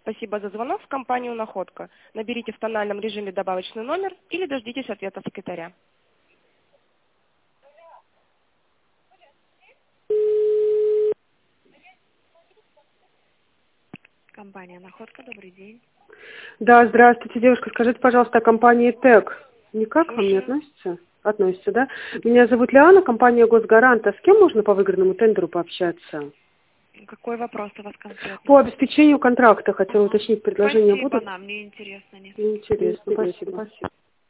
Спасибо за звонок в компанию «Находка». Наберите в тональном режиме добавочный номер или дождитесь ответа секретаря. Компания «Находка», добрый день. Да, здравствуйте, девушка. Скажите, пожалуйста, о компании ТЭК. Никак к вам не относится? Относится, да? Меня зовут Лиана, компания «Госгарант». А с кем можно по выигранному тендеру пообщаться? Какой вопрос у вас конкретно? По обеспечению контракта хотела уточнить, предложения Спасибо, будут? нам не интересно, нет. Интересно, спасибо.